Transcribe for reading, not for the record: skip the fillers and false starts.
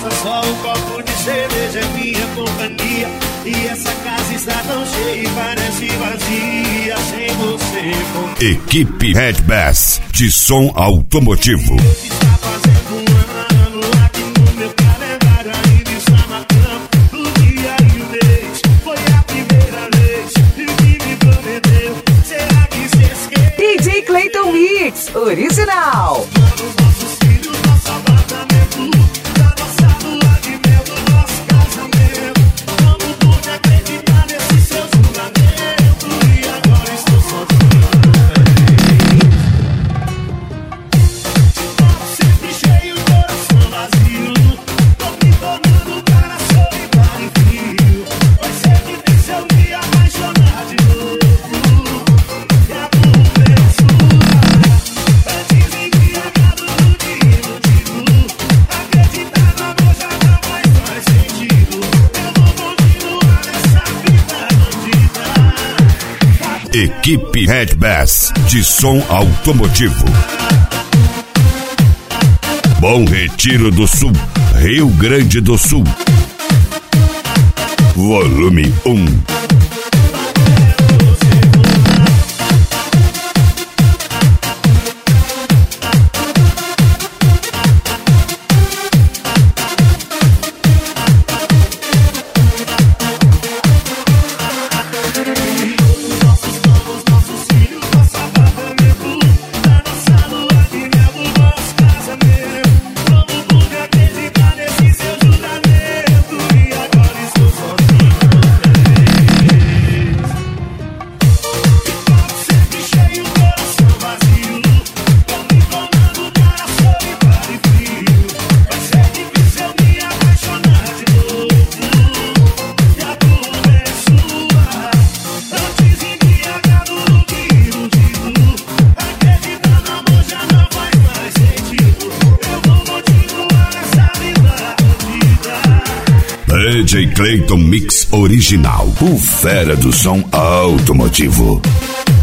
Só um copo de cerveja é minha companhia. E essa casa está tão cheia e parece vazia sem você. Equipe Red Bass de som automotivo. Está fazendo um ano aqui no meu calendário. Ainda está marcando o dia e o mês. Foi a primeira vez que me prometeu. Será que se esqueceu? DJ Clayton Mix, original. Os nossos filhos, nosso apartamento, da nossa lua de mel, do nosso casamento. Como pude acreditar nesse seu julgamento? E agora estou sozinho. Sempre cheio, coração vazio. Tô me tornando cara solitário e frio. Vai ser difícil eu me apaixonar de novo. E a culpa é sua. Antes embriagado de iludido. Acreditar no amor já não faz sentido. Eu vou continuar nessa vida bandida. Equipe Red Bass de som automotivo. Bom Retiro do Sul, Rio Grande do Sul. Volume 1. Nossos filhos, nosso apartamento, da nossa lua de mel, do nosso casamento. Como pude acreditar nesse seu julgamento? E agora estou sozinho. Sempre cheio, coração vazio. Tô me tornando cara solitário e frio. Vai ser difícil eu me apaixonar de novo. E a culpa é sua. Antes embriagado do que iludido. Acreditar no amor já não faz mais sentido. Eu vou continuar nessa vida bandida. DJ Clayton Mix original. O fera do som automotivo.